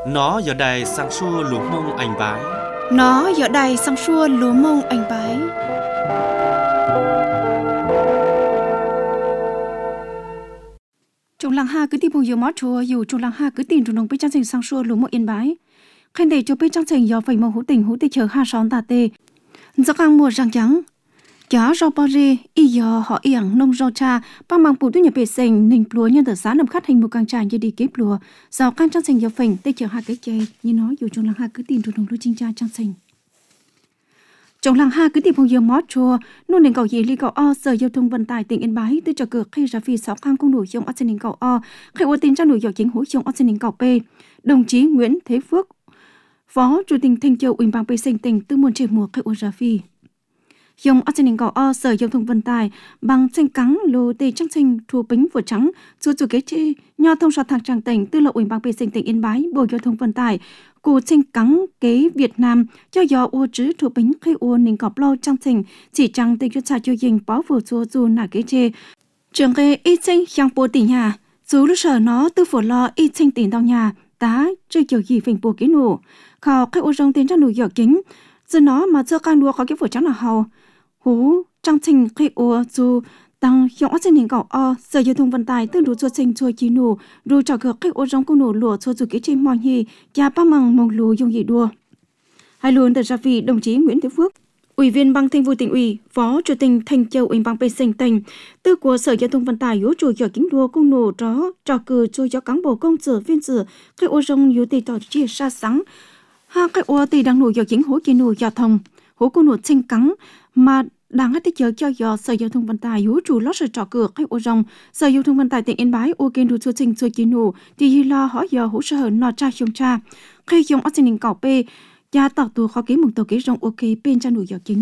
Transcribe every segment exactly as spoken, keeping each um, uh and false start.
Nó giờ đây sang xua lúa mông anh bái. Nó giờ đây sang xua lúa mông anh bái. Trong làng ha cứ tìm nhiều mót chùa dù trong làng ha cứ tìm trong đồng bên trang trình sang xua lúa mông yên bái. Khen để cho bên trang trình do phải màu hữu tình hữu tê chờ ha són tà tê. Do càng mùa răng trắng. Chá rau bò rê, y giờ họ yảng nông rau cha, ba mang bùn túi nhà bể sành, nình plúa nhân tờ xá nằm khát hình một càng trà như đi kế plúa, rau can trang sành giờ phành, tê chờ hạ cái chê, như nói dù trong làng ha cứ tìm trong đồng lưu chinh cha trang sành. Trong làng ha cứ tìm phong giờ mót chùa, nôn nền cầu gì li cầu o, sở giao thông vận tải tỉnh Yên Bái, tư cho cửa khi ra phi sáu khang công nổi trong ớt nền cầu o, khi ua tin ra nổi dọc chính hối trong ớt nền cầu p, đồng chí Nguyễn Thế Phước, phó chủ tịch Thanh Châu Ủy ban bê sinh tỉnh tư môn trẻ mùa khi ua ra phi. Dòng ở trên cầu o sở giao thông vận tải bằng xanh cắn lô tê trắng xanh thua bính vừa trắng chú chủ kế chê nho thông soát thạc tràng tỉnh tư lộ ủy ban bê sinh tỉnh Yên Bái bộ giao thông vận tải cụ xanh cắn kế Việt Nam cho gió ua chứ thua bính khi ua nền cọp lâu trắng xanh chỉ trăng tê cho xài cho dình bó vừa chua dù nà kế chê trường kế ít xanh sang bộ tỉnh nhà dù lúc sở nó tư phổ lo ít xanh tỉnh đau nhà tá chơi kiểu gì phình bùa kế nổ khảo khi ua rong tiến ra nụ giỏ kính giờ nó mà chưa can đua có cái vừa trắng là hầu hú trang trình khi ua dù tăng hiệu trên hình cầu o sở giao thông vận tải tương đối cho trình cho chi nổ rồi trả cửa khi ua trong công nổ lụa cho dù cái trên mọi hi và ba măng mông lù dùng gì đua hai luôn từ ra vì đồng chí Nguyễn Thế Phước Ủy viên Ban Thường vụ Tỉnh ủy, Phó Chủ tịch Thanh Châu Ủy ban bê sinh tỉnh, tư của Sở Giao thông Vận tải yếu chủ giỏi kính đua công nổ đó trò cử cho giáo cán bộ công sở viên sự khi ua trong yếu tỷ tỏ chia xa sáng hai cái ua tỷ đang nổ giỏi chính hỗ chi nổ giao thông hỗ công nổ xanh cắn mà đang hết tích cho do Sở Giao thông Vận tải hữu chủ lót sự trò cửa khách ô rong Sở Giao thông Vận tải tỉnh Yên Bái ô kênh đủ số trình số chín nổ thì lo họ giờ hỗ trợ nọ cha chung cha khi dùng ở trên cầu p gia tạo tù khó ký mừng tàu ký rong ok bên trang đủ giờ chính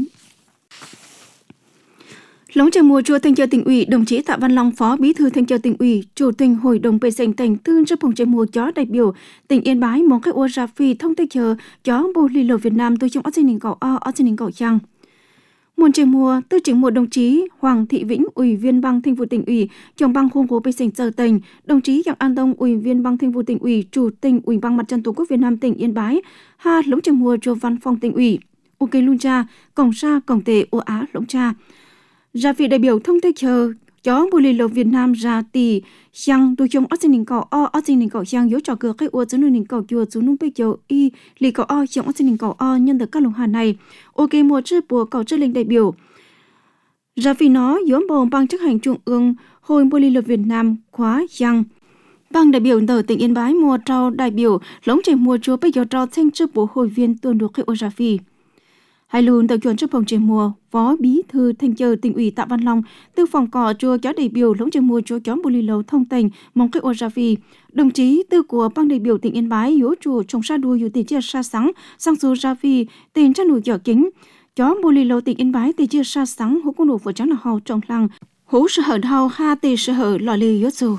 lống trời mùa chùa Thanh Châu Tỉnh ủy đồng chí Tạ Văn Long phó bí thư Thanh Châu Tỉnh ủy chủ tịch hội đồng bê sinh tỉnh tương chấp phòng trời mùa chó đại biểu tỉnh Yên Bái mong khách ô ra phi thông tây chờ chó bồ lì lô Việt Nam tôi trong ở trên cầu o ở trên cầu trăng muôn trời mùa tư chính một đồng chí Hoàng Thị Vĩnh ủy viên Ban Thường vụ Tỉnh ủy trưởng ban khuôn khổ bê sinh giờ tỉnh đồng chí Giang An Đông ủy viên Ban Thường vụ Tỉnh ủy chủ tịch Ủy ban Mặt trận Tổ quốc Việt Nam tỉnh Yên Bái ha lống trời mùa cho văn phòng Tỉnh ủy ok luôn cha cổng sa cổng tề ô á lống cha ra vị đại biểu thông tây chờ chó bồ lì lô Việt Nam ra tỷ sang tôi trong ở trên cầu o ở trên cầu sang yếu trò cửa khách ô dưới nền cầu chùa xuống nung bê châu y lì cầu o trong ở trên cầu o nhân được các lồng hà này ok một chữ bùa cầu chữ linh đại biểu ra vì nó yếu bầu ban chấp hành trung ương hội bồ lì lô Việt Nam khóa sang ban đại biểu từ tỉnh Yên Bái mùa trao đại biểu lống trời mùa chúa bây giờ trao thanh chữ bộ hội viên tuần được khách ô ra vì hai luôn tại chuẩn chấp phòng trời mùa phó bí thư Thanh Châu Tỉnh ủy Tạ Văn Long tư phòng cỏ chùa chó đại biểu lống trời mùa chùa chó bồ lì lầu thông tỉnh mong khách ô ra vì đồng chí tư của ban đại biểu tỉnh Yên Bái yếu chùa trồng sa đua yếu tiền chia sa sáng sang số ra vì tiền chăn nổi giỏ kính chó bồ lì lầu tỉnh Yên Bái tiền chia sa sáng hố công nổ vừa trắng là hầu trong làng hố sở hở hầu ha tê sở hở lò lì yếu dù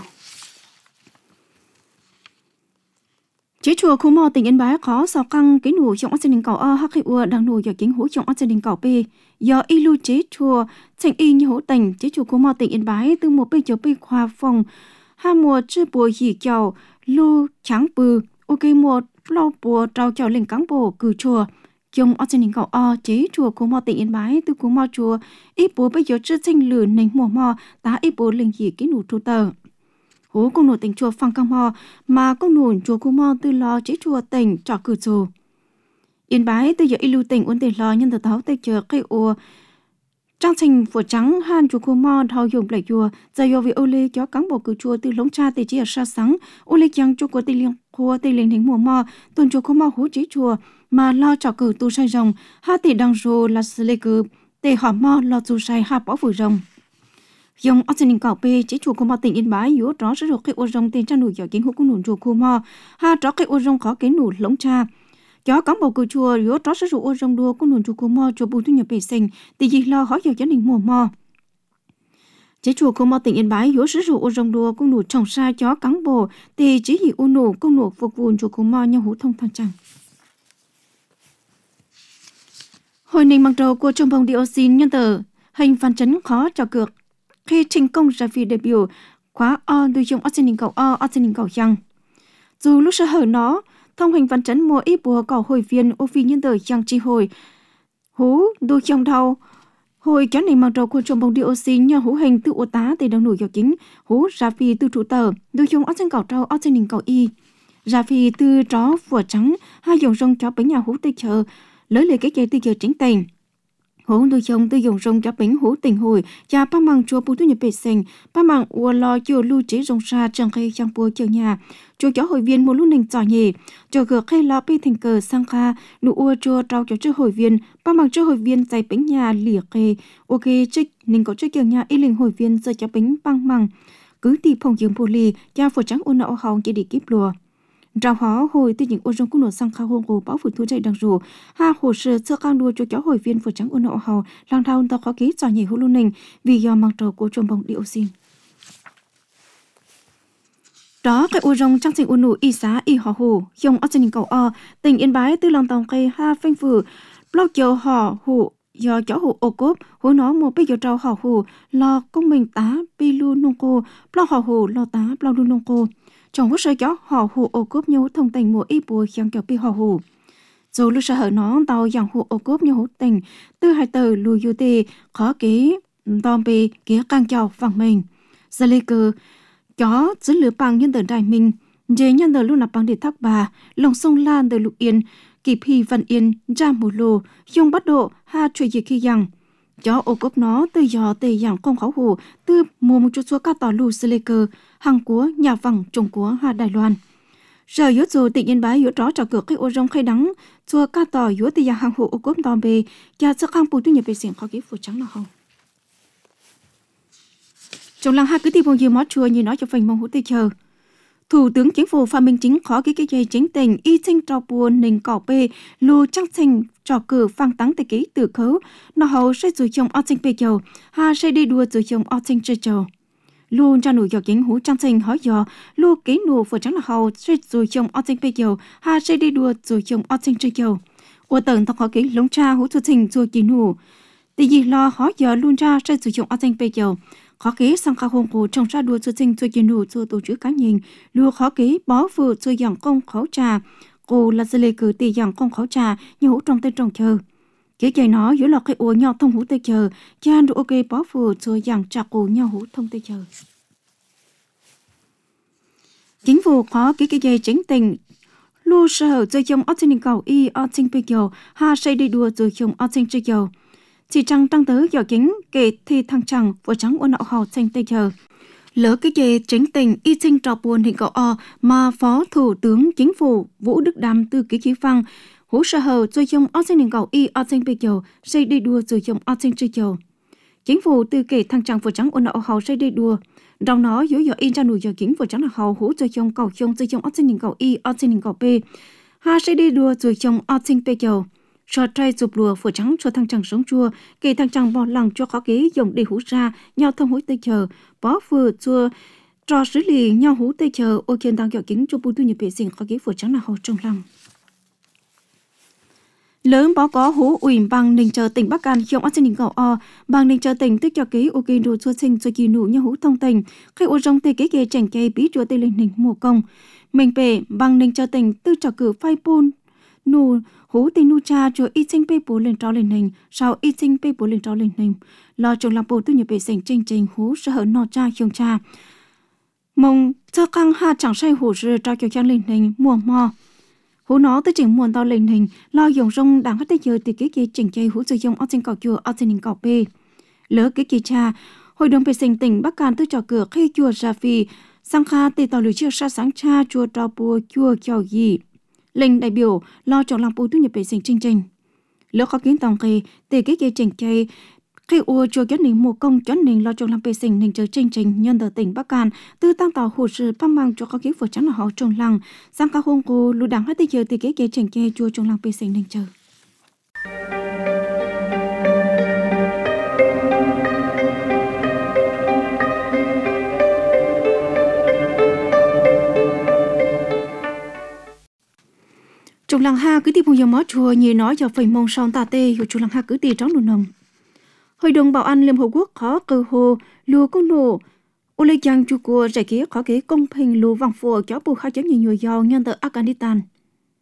chế chùa khu mò tỉnh Yên Bái có sáu căng cái nổ trong ớt cầu o hắc ua đang nổ giờ kính hố trong ớt cầu p do y lưu chế chùa thành y như hố tỉnh chế chùa khu mò tỉnh Yên Bái từ một bây giờ bây khoa phòng hai mùa chưa bùa hỉ chào lưu trắng bự ok một lâu bùa trao chào lên cán bộ cử chùa trong ớt cầu o chế chùa khu mò tỉnh Yên Bái từ khu mò chùa ít bùa bây giờ chưa thành lửa nền mùa mò tá ít bùa lên hỉ cái nổ thu tờ hố công nổ tỉnh chùa Phang Cam Mò mà công nổ chùa Cú Mò từ lo chế chùa tỉnh trọ cử chùa Yên Bái từ giờ y lưu tỉnh uốn tiền lo nhân từ tháo tây chờ cây ua trang trình phổ trắng han chùa Cú Mò thao dùng lại chùa giờ do vì ô lê cho cán bộ cử chùa từ lống cha từ chỉ ở sa sáng ô lê chăng chùa của tây liên khua tây liên hình mùa mò tuần chùa Cú Mò hú chế chùa mà lo trọ cử tu sai rồng ha tỷ đăng rô là xử lê cử tề họ mò lo tu sai ha bỏ vừa rồng dòng ở trên cầu p chế chùa Cú Mò tỉnh Yên Bái yếu rõ rất được cái ô rong tiền trang nổi giỏi kính hú công nổ chùa Cú Mò ha rõ cái ô rong có cái nổ lống cha chó cán bộ cử chùa yếu rõ rất được ô rong đua công nổ chùa Cú Mò chùa bù thu nhập bể sinh thì gì lo hỏi giờ gia đình mùa mò chế chùa Cú Mò tỉnh Yên Bái yếu rất được ô rong đua công nổ trồng sa chó cán bộ thì chỉ gì ô nổ công nổ phục vụ chùa Cú Mò nhau hú thông thang chẳng hồi ninh mặc đầu của trong bông dioxin nhân tử hình phản chấn khó cho cược khi thành công ra vì đại biểu khóa o đối dùng ở trên cầu o ở trên cầu trăng dù lúc sở hở nó thông hình văn chấn mùa ít bùa cỏ hội viên ô phi nhân đời chẳng chi hồi hú đôi trong đầu hồi chán này mang trâu của trồng bông dioxin nhờ hú hình từ ô tá từ đầu nổi dọc chính hú ra phi từ trụ tờ đôi trong áo chân cỏ trâu áo chân đình cỏ y ra phi từ chó phủa trắng hai dòng rong chó bánh nhà hú tây chờ lấy lời cái cây từ giờ chính tình hú đôi trong từ dòng rong chó bánh hú tình hồi cha ba mang chùa bù tu nhập bể sình ba mang ua lo chùa lưu chế rong xa trăng khay trang bùa chờ nhà chùa chó hội viên một lúc nình trò nhỉ chùa gờ khay lo pi thành cờ sang kha nụ ua chùa trao cho chư hội viên ba mang chư hội viên dày bánh nhà lìa kê ok trích nình có chư chờ nhà y linh hội viên giờ chó bánh băng măng cứ tì phong dương bù lì cha phổ trắng ôn nọ hồng chỉ đi kíp lùa rào hó hồi từ những ô rong cung nổ sang khao hông hồ báo phủ thu chạy đằng rù ha hồ sơ sơ cao đua cho chó hội viên phổ trắng ô nọ hầu lang thao ta khó ký trò nhảy hú luôn nình vì do mang trầu của trồng bông dioxin đó cái ô rong trang trình ô nụ y xá y họ hồ dòng ở trên cầu o tỉnh Yên Bái từ lòng tàu cây ha phanh phử blog chiều họ hồ do chó hồ ô cốp hú nó một bây giờ trâu họ hồ lo công mình tá pi lu nông cô blog họ hồ lo tá blog lu nông cô trong hồ sơ chó họ hồ ô cốp nhau thông tình mùa y bùa chẳng kiểu pi họ hồ dù lúc sợ hở nó tàu dạng hồ ô cốp nhau tình từ hai tờ lùi du tì khó ký tòm bì kia càng chào vàng mình giờ lê cờ chó giữ lửa bằng nhân tờ đại mình dễ nhân tờ luôn là bằng để thác bà lòng sông lan tờ lục yên kịp hi văn yên ra một lô dùng bắt độ ha chuyện gì khi rằng chó ô cốp nó từ gió tề dạng không khảo hồ từ mùa một chút số ca tỏ lù sê lê cờ hàng của nhà vẳng trồng của hà Đài Loan giờ yếu dù tỉnh Yên Bái yếu rõ trò cửa cái ô rong khay đắng chùa ca tỏ yếu tề dạng hàng hồ ô cốp tòm bề cha sức hàng bù tu nhập về xiển khó ký phủ trắng nào không trong làng hai cứ tìm một nhiều món chùa như nói cho phần mong hữu tây chờ Thủ tướng Chính phủ Phạm Minh Chính khó ký cái dây chính tình y sinh trò buồn nền cỏ bê lù trang trình trò cử phang tắng tây ký từ khấu nó hầu sẽ rủi chồng o sinh bê chầu ha sẽ đi đua rủi chồng o sinh chơi chầu luôn cho nụ dọc chính hú trang trình hỏi dò lu ký nụ vừa trắng là hầu sẽ rủi chồng o sinh bê chầu ha sẽ đi đua rủi chồng o sinh chơi chầu của tầng thằng khó ký lống cha hú thu trình rủi kỳ nụ thì gì lo hỏi dò luôn ra sẽ rủi chồng o sinh bê chầu khó ký sang khao hồng cổ trong ra đua cho sinh cho kiến đủ cho tổ chức cá nhân lưu khó ký bó vừa cho dạng công khẩu trà cô là sẽ lê cử tỷ dạng công khẩu trà như hũ trong tên trồng chờ kế chạy nó giữa lọt cái ổ nhau thông hũ tây chờ cha đủ ok bó vừa cho dạng trà cổ nhau hũ thông tây chờ chính phủ khó ký cái dây chính tình lưu sở cho dòng ở trên cầu y ở trên bây giờ ha xây đi đua rồi dòng ở trên chơi giờ chỉ trăng tăng tới giờ chính kể thì thằng chẳng vừa trắng ôn nọ hò xanh tây chờ lỡ cái gì chính tình y sinh trò buồn hiện cậu o mà phó thủ tướng chính phủ Vũ Đức Đam từ ký khí phăng hỗ trợ hờ cho dòng ở trên cầu y ở xanh bây giờ xây đi đua rồi dòng ở trên chơi chờ chính phủ từ kể thằng chẳng vừa trắng ôn nọ hò xây đi đua trong nó dối dõi in ra nụ giờ chính vừa trắng là hò hỗ trợ dòng cầu dòng xây dòng ở trên cầu y ở trên cầu p ha xây đi đua rồi dòng ở trên bây giờ cho trai chụp lùa phở trắng cho thằng chàng sống chua kể thằng chàng bỏ lòng cho khó ký dùng để hú ra nhau thông hối tây chờ bó vừa chua trò xử lý nhau hú tây chờ ô kiên đang kiểu kính cho bù tu nhập vệ sinh khó ký phở trắng là hậu trong lòng lớn bó có hú ủy bằng ninh chờ tỉnh Bắc An dùng ở trên đỉnh cầu o bằng ninh chờ tỉnh tức cho ký ô kiên đồ chua sinh cho kỳ nụ nhau hú thông tình khi ô rong tây ký kê chảnh cây bí chua tây lên ninh mùa công mình về bằng ninh chờ tỉnh tư cho cử phai pôn nụ hú tình nu cha cho y sinh bê bố lên trao lên hình sau y sinh bê bố lên trao lên hình lo trong làm bố tu nhập vệ sinh trình trình hú sợ hở nọ cha khiông cha mong cho căng ha chẳng say hú rơ trao cho cha lên hình mùa mò hú nó tới chỉnh muôn tao lên hình lo dùng rong đang hết tới giờ thì cái kia chỉnh chơi hú sử dụng ở trên cầu chùa ở trên đỉnh cầu bê lỡ cái kia cha hội đồng vệ sinh tỉnh Bắc Cạn tới trò cửa khi chùa ra phi sang kha tê tàu lưỡi chiêu sa sáng cha chùa trao bùa chùa chào gì lệnh đại biểu lo chọn làm bố tu nhập vệ sinh chương trình lỡ khó kiến tòng kì từ cái kia chỉnh chơi khi ua cho cái nền mùa công cho nền lo chọn làm vệ sinh nền chơi chương trình nhân ở tỉnh Bắc Cạn từ tăng tàu hồ sơ băng mang cho khó kiến phở trắng là họ trồng lăng sang các hôn cô lũ đảng hết tới giờ từ cái kia chỉnh chơi chùa chọn làm vệ sinh nền chơi Trong làng ha cứ tìm một dòng máu chùa như nói cho phần mông son tà tê của chủ làng ha cứ tìm trống đồ nồng. Hội đồng bảo an Liên Hợp Quốc khó cơ hồ lùa công nổ. Ô lê chàng chú của giải kế khó kế công hình lùa vàng phùa cho bù khai chấm nhiều nhiều dò nhân tờ Afghanistan.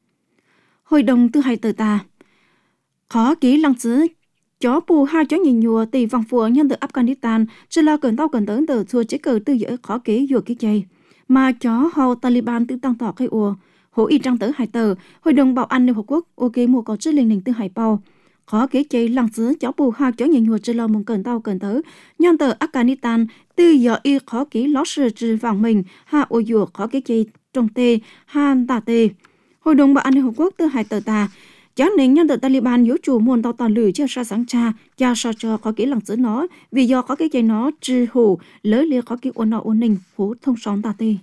Hội đồng tư hai tờ ta khó ký lăng xứ chó bù hai chó nhìn nhùa tỷ vòng phùa nhân từ Afghanistan chỉ là cần tao cần tới từ xua chế cờ tư giữa khó ký dùa cái chay mà chó hầu Taliban tự tăng tỏ cái ua hỗ y trăng tới hai tờ Hội đồng bảo an Liên Hợp Quốc ok mua có chức linh đình tư hải bao khó ký chay lăng xứ chó bù hai chó nhìn nhùa chỉ là muốn cần tao cần tới nhân từ Afghanistan tư giờ y khó ký lót sự trừ vàng mình ha ô dùa khó ký chay trong tê han tà tê Hội đồng bảo an Liên Hợp Quốc tư hai tờ ta Chá nên nhân từ Taliban yếu chủ muôn tàu tàu lử chưa xa sáng cha, cha sao cho có kỹ lăng giữ nó, vì do có cái cây nó trừ hủ, lỡ lia có cái ôn nọ ôn ninh, hú thông sóng ta tê.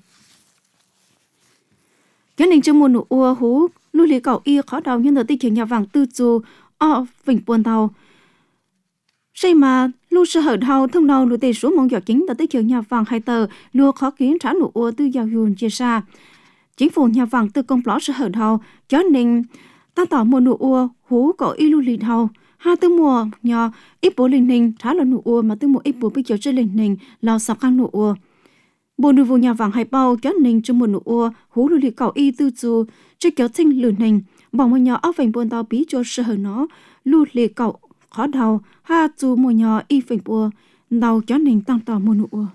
Chá nên trong muôn nụ ua hú, lưu lý cầu y khó đầu nhân từ tích trường nhà vàng tư dù, ọ vĩnh buôn tàu. Xây mà lưu sư hở đầu thông đầu lưu tê số mong dọ chính từ tích trường nhà vàng hai tờ, lưu khó kiến trả nụ ua tư giàu dùn chia xa. Chính phủ nhà vàng tư công lõ sư hở đầu, chá nên ta tỏ mùa nụ ua hú có y lưu lì đầu hai tư mùa nhỏ ít bố linh ninh trả là nụ ua mà tư mùa ít bố bây giờ chơi linh ninh lao sọc khăn nụ ua bố nụ vụ nhà vàng hai bao cho ninh trong mùa nụ ua hú lưu lì cầu y tư dù chơi kéo tinh lửa ninh bằng mùa nhỏ áo vành buồn tao bí cho sơ hở nó lưu lì cầu khó đầu ha dù mùa nhỏ y vành bùa đầu cho ninh tăng tỏ mùa nụ ua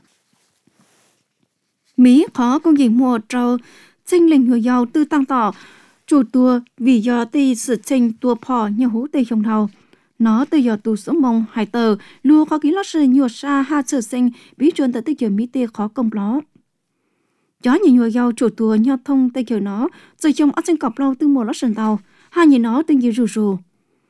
Mỹ khó công gì mùa trâu tinh linh người giàu tư tăng tỏ chủ tua vì do tì sự trình tua phò như hú tì trong đầu nó từ giờ tù số mông hải tờ lùa khó ký lót sự nhuột xa ha sự sinh bí chuẩn tới tích giờ mỹ tì khó công ló chó nhìn nhùa giàu chủ tua nhau thông tây kiểu nó rồi chồng ớt sinh cọp lâu từ mùa lót sần tàu hai nhìn nó từng gì rù rù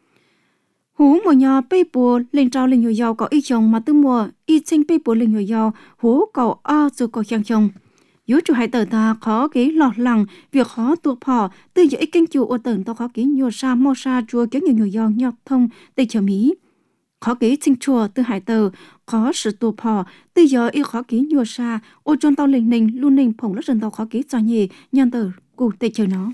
hú mùa nhỏ bê bùa lên trao lên nhùa giàu có y chồng mà từ mùa y sinh bê bùa lên nhùa giàu hú cầu o rồi cầu chàng chồng Yếu chủ hai tờ ta khó ký lọt lằng việc khó tuột phò từ giữa kênh chủ ô tờn tao khó ký nhùa sa mô sa chùa kéo nhiều nhùa giò nhọc thông tây chờ Mỹ. Khó ký sinh chùa từ hai tờ khó sự tuột phò từ giờ y khó ký nhùa sa ô chôn tao linh ninh luôn ninh phổng lất rần tao khó ký cho nhì nhân tờ cụ tây chờ nó.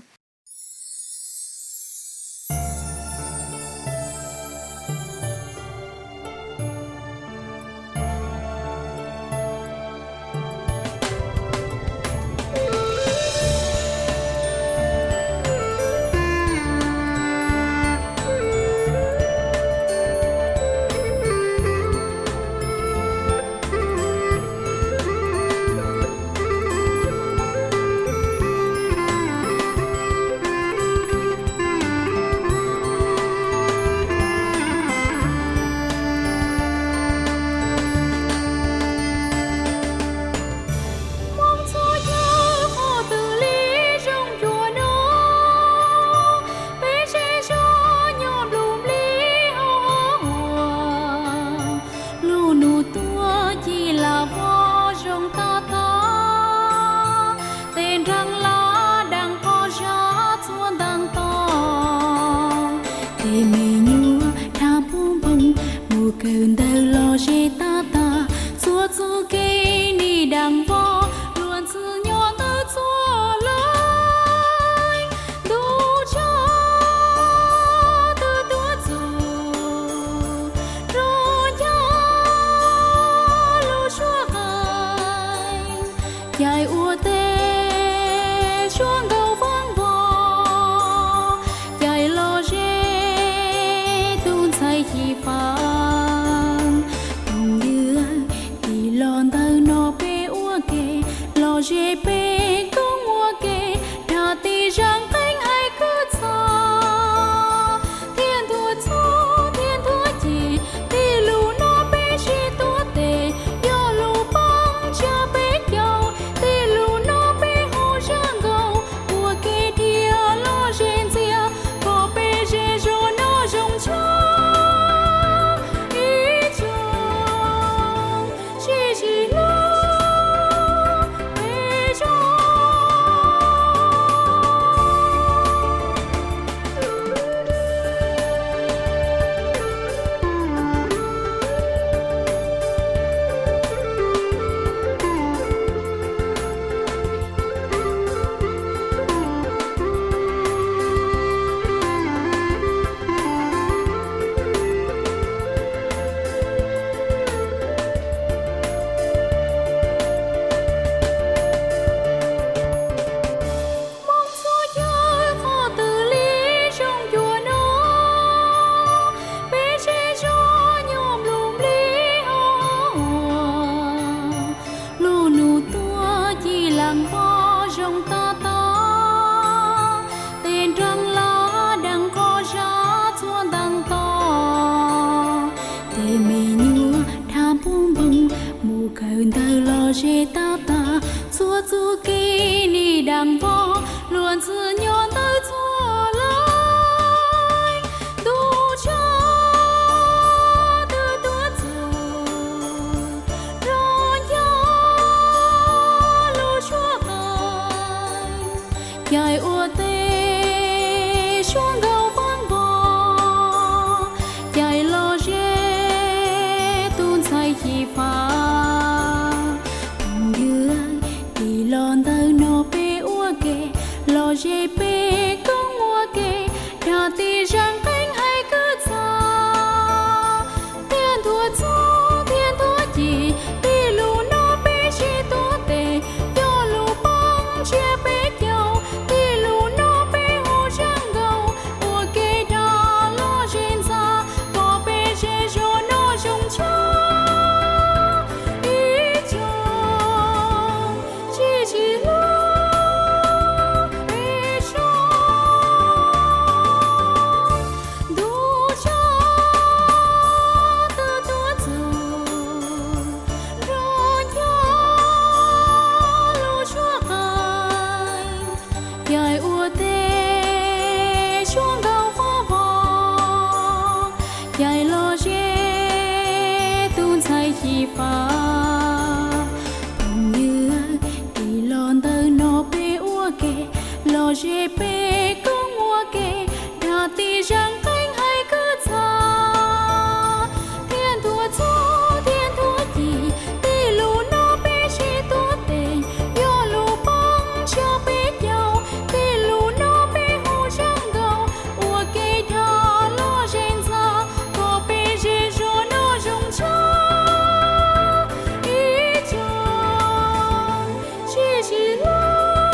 Hãy subscribe cho kênh Ghiền Mì Gõ để không bỏ lỡ dê ta ta chua chua kỳ ni đằng vò luôn giữ nhon tới chua lại đủ cho từ tua giờ rồi nhớ lu chua cài dài ua tê xuống gầu vang vò dài lo dê tuôn say chi phá lon tơ no pe ua ke lo je pe công ua ke đa ti răng cánh hay cứ xa thiên thua cho thiên thua gì ti lu no pe chi to te yo lu băng chia pe nhau ti lu no pe ho răng gầu ua ke đa lo jen xa có pe je jo no jong cha je pe công ua ke đa ti răng cánh hay cứ xa thiên thua cho thiên thua gì ti lu no pe chi to te yo lu băng cho pe nhau ti lu no pe hu răng gầu ua ke đa lo jen xa có pe je jo no jong cha i cho chi chi lo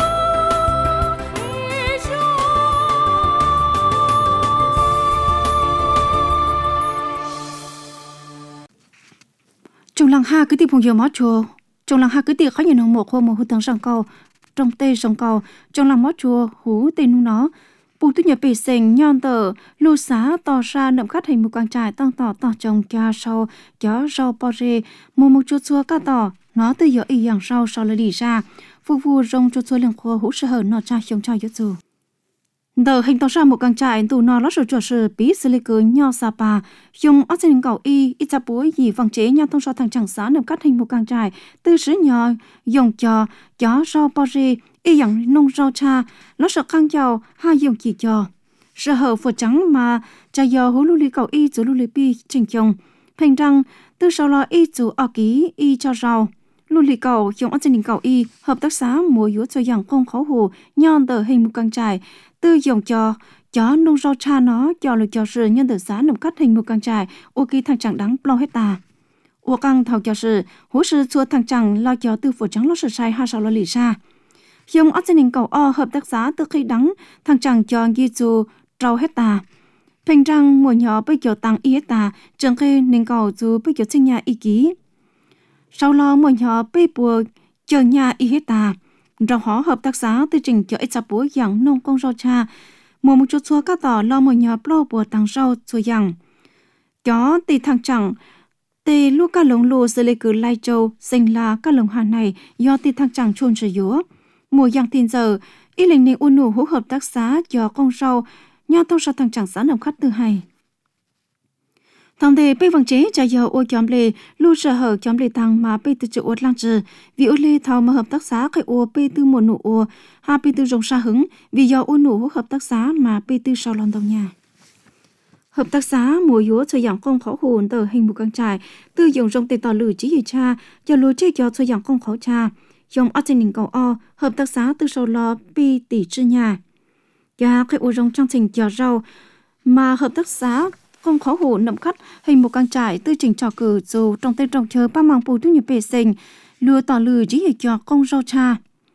trong làng ha cứ tìm phong giờ mót chùa trong làng ha cứ tìm khó nhìn hồng một hôm một hú tầng sông cầu trong tây sông cầu trong làng mót chùa hú tây nu nó bù tu nhập bể sình nhon tờ lô xá tò ra nậm khát hình một quang trải tăng tỏ tỏ trồng kia sau gió rau bò rê mùa một chuột xua cá tỏ nó từ giờ y dạng sau sau là đi ra phục vụ rong chuột xua liền khô hú sơ hở nọ cha không cho yếu dù tờ hình tỏ ra một quang trải tù nó lót rồi chuột sự bí xử lý cứ nho sa pa dùng ở trên cầu y ít chập búa gì vòng chế nhau thông so thằng chẳng xá nằm cắt hình một càng trải từ sứ nhỏ dùng cho chó rau bò rê y dạng nông rau cha nó sợ khang chào hai dùng chỉ cho sợ hở phở trắng mà cha giờ hú lưu lý cầu y chú lưu lý pi trình chồng thành răng từ sau lo y chú ở ký y cho rau lưu lý cầu dùng ở trên cầu y hợp tác xã mùa dúa cho dạng không khó hồ nhon tờ hình một càng trải từ dùng cho chó nông rau cha nó cho lực cho sự nhân tử xã nằm cắt hình một càng trải ô kỳ thằng chẳng đáng lo hết ta ô căng thầu cho sự hú sự chua thằng chẳng lo cho từ phổ trắng lo sự sai hai sáu lo lì xa dùng ở trên cầu o hợp tác xã từ khi đắng thằng chẳng cho ghi chú rau hết ta thành răng mùa nhỏ bây giờ tăng y hết ta trường khi nên cầu chú bây giờ sinh nhà y ký sau lo mùa nhỏ bây bùa chờ nhà y hết ta rau họ hợp tác xã từ trình cho ít sắp búa dạng nông công rau cha mùa một chút xua cá tỏ lo mùa nhỏ lo bùa tăng rau xua dạng chó tì thằng chẳng tì lu cá lồng lù xử lý cứ lai châu sinh là cá lồng hà này do tì thằng chẳng chôn sử dúa mùa dạng tin giờ ý lệnh này ôn nụ hỗ hợp tác xã cho con rau nhau thông sao thằng chẳng xã nằm khách từ hai thằng thề bây vàng chế cho giờ ô chóm lê lu sợ hở chóm lê thằng mà bây từ chỗ ô lang trừ vì ô lê thầu mà hợp tác xã cái ô bây từ mùa nụ ô ha bây từ rồng sa hứng vì do ô nụ hợp tác xã mà bây từ sau lon đồng nhà hợp tác xã mùa dúa cho dạng con khó hồn tờ hình một căn trải từ dùng rồng tê tỏ lử chỉ gì cha cho lúa chế cho cho dạng con khó cha dùng ở trên đỉnh cầu o hợp tác xã từ sau lo pi tỷ chư nhà và cái ô rồng trong trình chờ rau mà hợp tác xã không khó hổ nậm khắt hình một căn trải tư trình trò cử dù trong tên trồng chờ ba mang bù thu nhập bể sinh lừa tỏ lử chỉ hệ cho con rau cha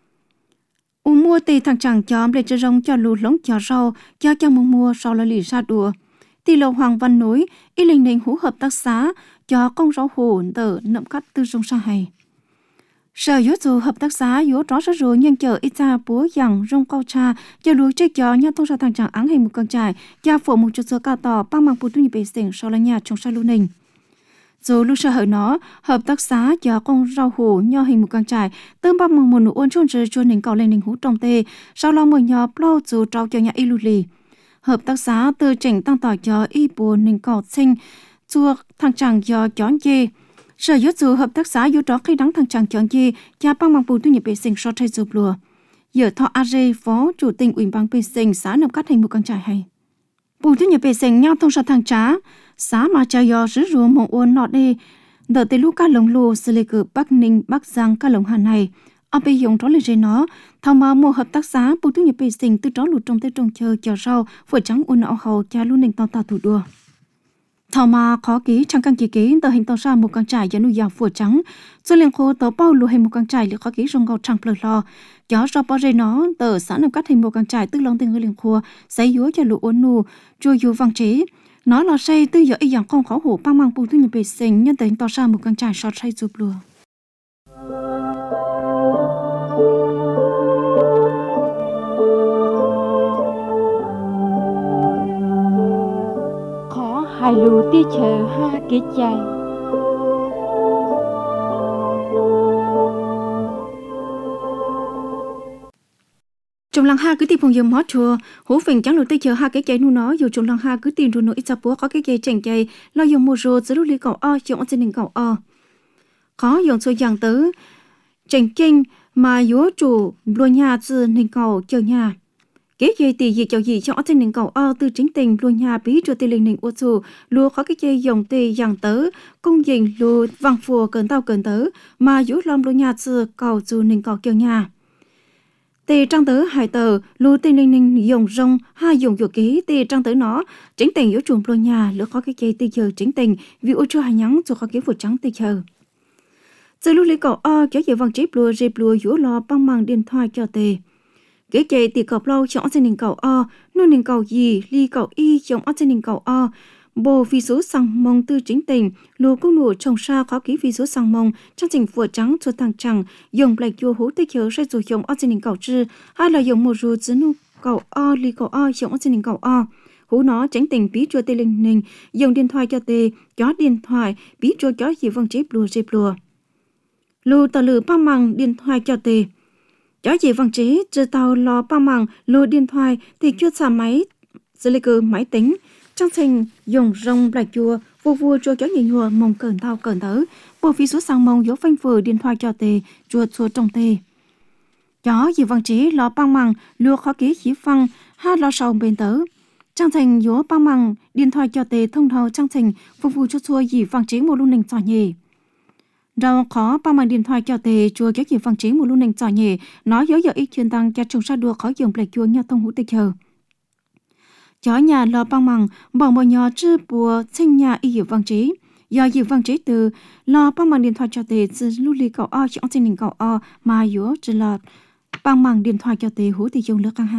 u mua tì thằng chẳng cho để cho rong cho lù lống cho rau cho cho mua mua sau là lì ra đùa tì lầu Hoàng Văn Núi y linh đình hú hợp tác xã cho con rau hổ tờ nậm khắt tư rong sa hay sở yếu dù hợp tác xã yếu rõ rất rồi nhưng chờ ít ra búa dằng rong câu cha cho lúa chơi cho nhau thông ra thằng chẳng áng hình một con trải cho phổ một chút số cao tỏ ba mang bù tu nhị bể sinh sau là nhà trong sa lưu ninh Dù lúc sợ hở nó, hợp tác xã cho con rau hủ nho hình một càng trải, tương bắp mừng một nụ ôn chôn rơi chuôn hình cầu lên hình hú trong tê, sau lo mùi nho plo dù trao cho nhà y lù lì. Hợp tác xã từ chỉnh tăng tỏi cho y bùa hình cầu xinh, chua thằng chàng do chón chê. Sở yếu dù hợp tác xã yếu đó khi đắng thằng chàng chón chê, cha băng bằng bù tư nhập vệ sinh so thay dùm lùa. Giờ thọ a rê phó chủ tình ủy ban vệ sinh xã nằm cắt hình một càng trải hay. Bù tư nhập vệ sinh nhau thông sở thằng trá, xã mà cha do rứ rùa mộng ôn nọ đê, đợt tới lúc cá lồng lô xử lý cử Bắc Ninh, Bắc Giang cá lồng Hà này. Ở bây dùng đó là rê nó, thao mà mua hợp tác xã bù tư nhập vệ sinh từ đó lụt trong tới trồng chờ chờ rau, phở trắng ôn nọ hầu cha luôn nền tao tao thủ đua. Thảo mà khó ký trang căn kỳ ký tờ hình tàu ra một căn trải cho nuôi giàu phủa trắng, do liền khô tàu bao lùa hình một căn trải liệu khó ký rong gạo trăng plờ lo, gió do bao rê nó tờ xã nằm cắt hình một căn trải tức lòng tình người liền khô, giấy dúa cho lũ uốn nù, chua dúa vàng chế, nó là say tư giờ y dạng không khó hổ băng mang bù tư nhập vệ sinh nhân tờ hình tàu ra một căn trải sọt say chụp lùa. Hai lù ti chờ ha kỹ chạy. Trong làng ha cứ tìm phòng dầm hót chùa, hú phình trắng lù ti chờ ha cái chạy nu nó dù trong làng ha cứ tìm rồi nó ít sắp búa có cái chạy chèn chạy, lo dùng mùa rồi giữ lý cầu o dùng ăn xin cầu o. Khó dùng số dạng tứ, chèn chênh mà yếu chủ lùa nhà từ nên cầu chờ nhà. Kế dây tỷ gì cho gì cho ở trên nền cầu o từ chính tình luôn nhà bí cho tỷ linh nền ô dù lùa khó cái dây dòng tỷ dạng tớ công dình lùa vàng phùa cơn tao cơn tớ mà dũ lom luôn nhà từ cầu dù nền cầu kêu nhà tỷ trang tớ hai tờ lùa tỷ linh nền dòng rong hai dòng dụ ký tỷ trang tớ nó chính tình dũ chuồng luôn nhà lùa khó cái dây tỷ giờ chính tình vì ô chưa hai nhắn cho khó cái phụ trắng tỷ chờ từ lúc lấy cầu o kéo dây vàng chip lùa dịp lùa dũ lo băng mang điện thoại cho tỷ cái chạy thì cọp lâu chọn trên nền cầu o, nuôi nền cầu gì, ly cầu y chọn trên nền cầu o, bồ phi số sang mông tư chính tình, lùa công nụ trồng sa khó ký phi số sang mông, trong trình phùa trắng cho thằng chẳng, dùng lại chua hú tới chớ sẽ rồi dùng ở trên nền cầu chư, hay là dùng một rùa dưới nu cầu o, ly cầu o chọn trên nền cầu o, hú nó tránh tình bí chua tê linh nền, dùng điện thoại cho tê, chó điện thoại, bí chua chó gì văng chếp lùa dịp lùa, lùa tờ lử băng măng điện thoại cho tê. Chó gì văng chế, trừ tàu lò bao màng, lùa điện thoại thì chưa xả máy, xử lý cơ máy tính, trong trình dùng rong lại chua, vô vua chua chó nhìn nhùa mông cờn tao cờn tớ, bộ phí số sang mông dấu phanh phở điện thoại cho tề, chua chua trong tề. Chó gì văng chế, lò bao màng, lùa khó ký khí phăng, hai lò sầu bên tớ. Trang thành dấu bao màng, điện thoại cho tề thông thầu trang thành, vô vua chua chua gì văng chế một lúc nành trò nhề. Rau khó bao mang điện thoại cho tề chua kéo gì phăng chế một lúc nành trò nhẹ nói dấu giờ ít chuyên tăng cho trồng sa đua khó dùng lại chua nhau thông hữu tịch chờ chó nhà lo băng măng bỏ một nhỏ chư bùa sinh nhà y hiệu phăng chế do hiệu phăng chế từ lo băng mang điện thoại cho tề từ lưu ly cầu o cho xin đình cầu o mà yếu chỉ là băng mang điện thoại cho tề hữu tịch dùng nước căng ha.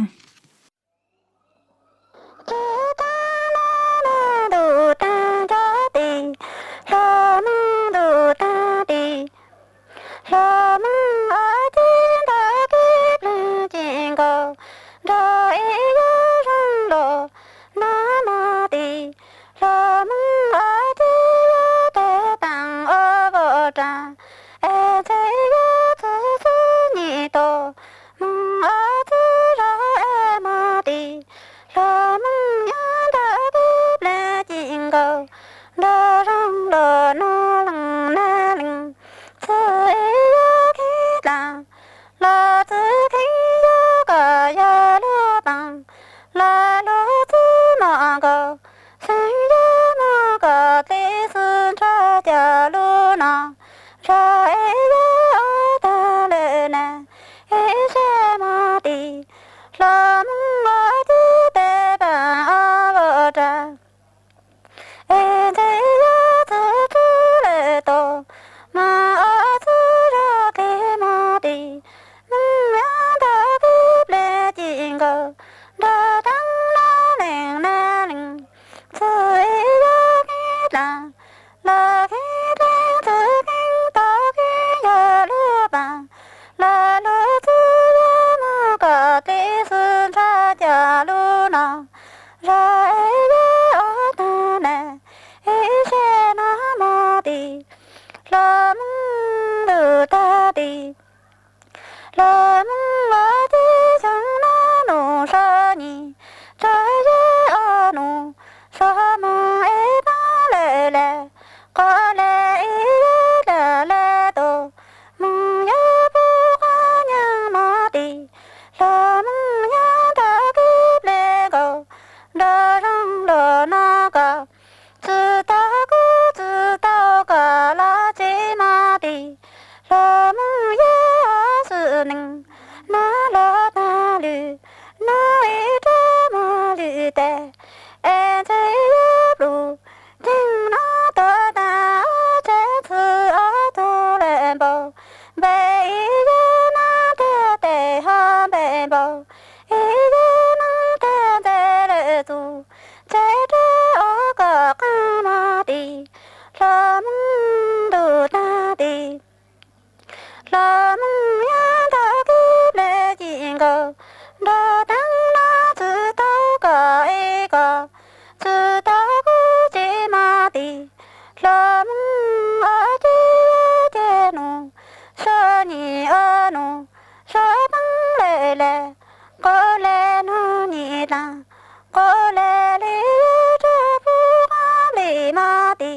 Ra la mung lu ta di la mung a di sang na no sa ni cha ye a no sa ma e ba le le ka le e le le do mung ya bu ka nya ma di la mung ya da ki le go da rang lo na ga zhi da gu zhi dao ga la ji ma di la mung ya si ning na la na lu na e zhe ma lu de e zhe ye lu jing na de da zhe ci a tu len bo bei ye na de de ha bei bo e ye na de de le tu zhe zhe a ga ka ma di la mung du da di la mung ya da ki le jing go da dang na zhi dao ga e ga zhi dao gu ji ma di la mung a ji ye de no sa ni a no sa bang le le ko le no ni la ko le li ye zhe bu ga li ma di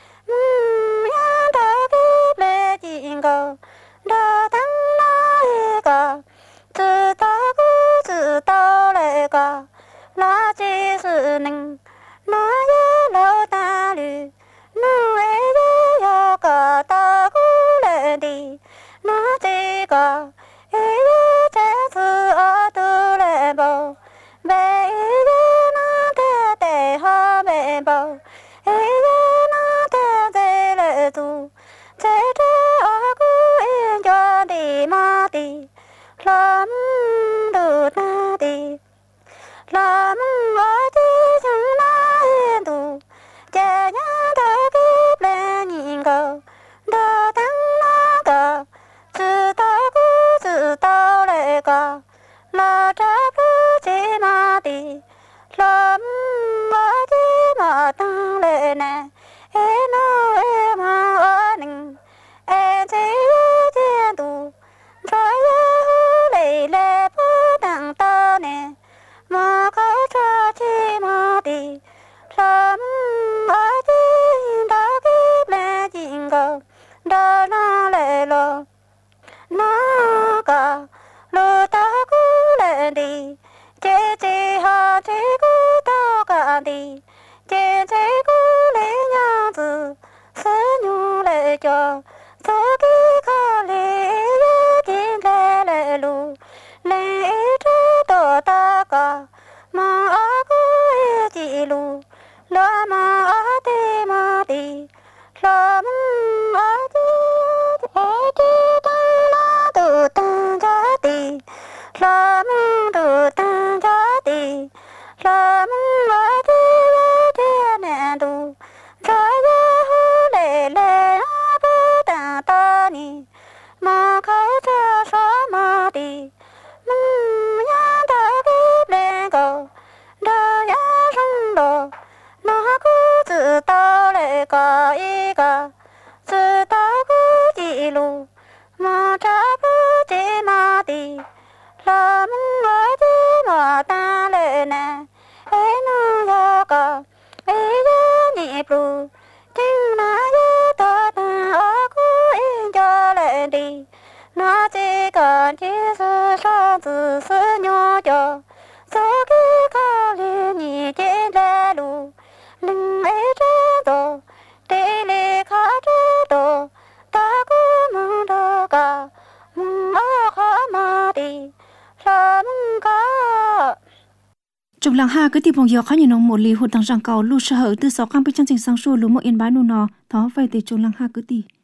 mung ya da ki le jing go da dang na e ga zhi dao gu zhi dao le ga la ji si ning na ye lo da lu nu e ye ya ga da gu le di na ji ga e ye zhe ci a tu le bo bei ye na de de ha bei bo e ye na de de le tu zhe zhe a gu e ya di ma di la mung du da di la mung a ji sang na e du jia ya da ki le ning go da dang na ga zhi dao gu zhi dao le ga la zhe bu ji ma di la mung a ji ma dang le ne e no e ma a ning e ji ye jian du zhe ye hu le le bu dang da ne ma ka cha chi ma di la mung a ji da ki le jing go da na le lo na ga lu ta gu le di je ji ha ji gu da ga di je ji gu le nya zi si nyu le jo so ki ka le ye jin le le lu le e zhe do da ga ma a gu e ji lu la ma a de ma di la mung a ji e ji dang na du dang ja di la mung du dang ja di la mung a ji ye jian ne du zhe ye hu le le a bu dang da ni ma ka cha sa ma di mung ya da ki le go da ya shang lo na gu zhi dao le ga e ga zhi dao gu ji lu ma cha bu ji ma di la mung a ji ma da le ne e no ya ga e ye ni lu jing na ye da da a gu e ja le di na ji ga ji si sha zi si nyu jo so ki ka li ni jian le lu ling e zhe do de li ka zhe do da gu mung da ga mung a ha ma di la mung ga chụp lăng ha cứ tìm phong gió khó nhìn ông một lì hụt đằng răng cầu lu sợ hở từ sáu cam bên trong trình sang su lu một yên bái nu nọ thó về từ chụp lăng ha cứ tì